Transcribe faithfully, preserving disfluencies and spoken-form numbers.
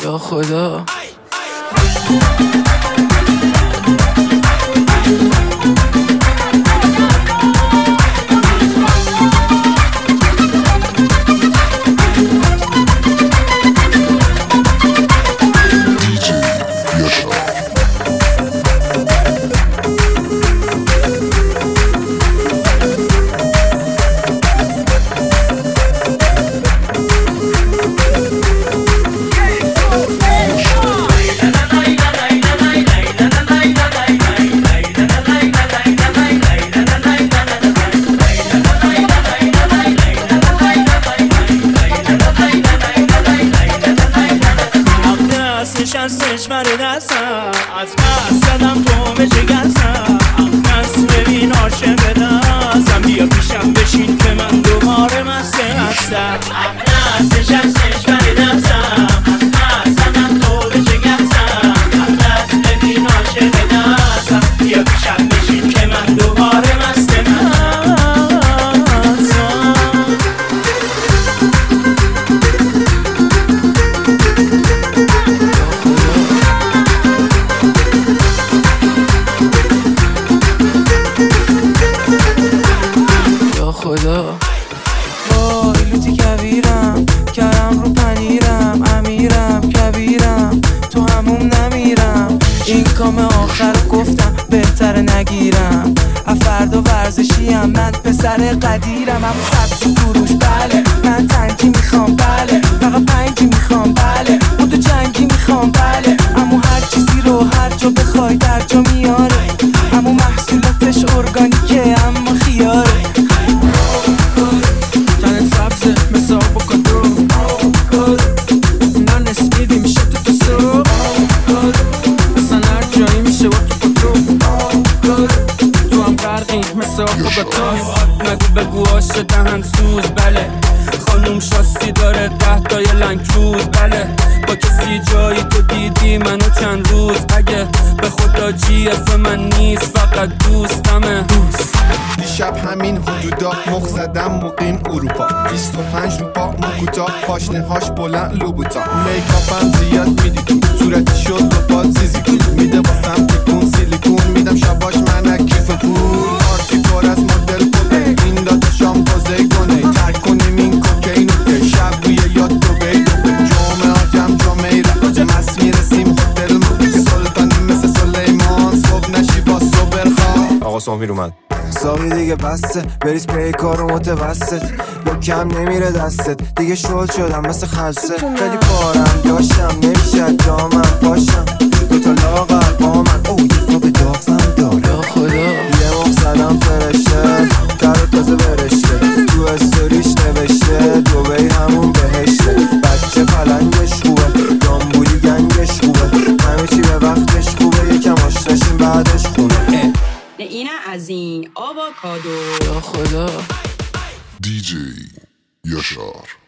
یا خدا. نشستش بر دستم از قصد زدم تو به جگرسم نست ببین عاشق دستم بیا پیشم بشین که من دوباره مسته هستم نست نشستش بر دستم از قصد زدم تو به جگرسم نست ببین عاشق دستم بیا پیشم بشین که من دوباره مسته هستم. خدا وای لوتی کبیرم کرم رو پنیرم امیرم کبیرم تو هموم نمیرم این کام آخر گفتم بهتره نگیرم فردا ورزشیم من پسر قدیرم همون سبزی فروش بله من تنگی میخوام بله فقط پنجی میخوام بله اون تو جنگی میخوام بله همون هر چیزی رو هر جا بخوای در جا میاره همون محصولاتش ارگانیکه اما خیاره تنت سبزه مثل آب و کادو نان اسپیدی میشه تو تو سو مثلا هر جایی میشه و تو پتو تو هم غرقی مثل آب و گاتاس نگو بگو آشه دهن سوز بله خانوم شاستی داره ده تای لنکروز بله با کسی جایی تو دیدی منو چند روز اگه به خدا جی اف من نیست فقط دوستمه دوست دیشب همین حدودا مخ زدم مقیم اروپا بیست و پنج رو پا مکوتا پاشنه هاش بلند لوبوتا میکاپم زیاد میدی تو صورتی شد و پاد زیزی کن میده باسم تیکون سیلیکون میدم شباش منک کیف پول آرتی پر از مدل کوبه این داتا شام بازه گونه ترک کنیم این کوکینو که شب روی یاد دو بی دو به جمعه آجم جمعه را مس میرسیم هتل مبیک سلطانی مثل سلیمان صبح نشی با صبر خواه آقا سامیر اومد سامی دیگه بسته بریز پی کارو متوسط با کم نمیره دستت دیگه شل شدم مثل خلصه خیلی کارم داشتم نمیشه دامم پاشم دوتا لاغر با من او یه تو به دافم داره یا خدا یه مخ زدم فرشته در تازه برشته تو استوریش نوشته دوبی همون بهشته بچه پلنگش خوبه دامبولی گنگش خوبه همه چی به وقتش خوبه یکم آشناشیم بعدش خونه اینه از این آووکادو یا خدا. دی جی یاشار.